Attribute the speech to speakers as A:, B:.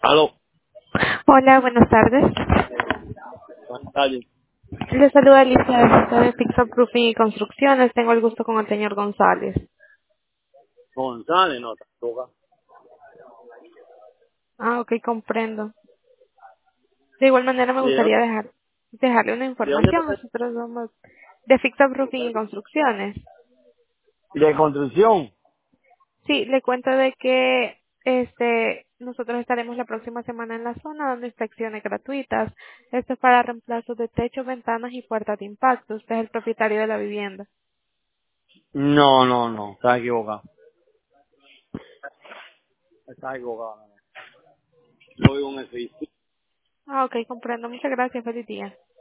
A: Aló,
B: Hola, buenas tardes.
A: buenas tardes.
B: Les saluda Alicia de Junta de Fixo Proofing y Construcciones. Tengo el gusto con el señor González.
A: González, no, toca.
B: Ah, ok, comprendo. De igual manera me
A: ¿De
B: gustaría
A: dónde,
B: dejarle una
A: de dónde
B: información. Nosotros somos de Fixo Proofing y Construcciones.
A: de construcción?
B: Sí, le cuento de que nosotros estaremos la próxima semana en la zona dando inspecciones gratuitas. Esto es para reemplazo de techos, ventanas y puertas de impacto. Usted es el propietario de la vivienda.
A: No, no, no, estás equivocado. Estás equivocado. No, no vivo en el edificio.
B: Ah, ok, comprendo. Muchas gracias. Feliz día.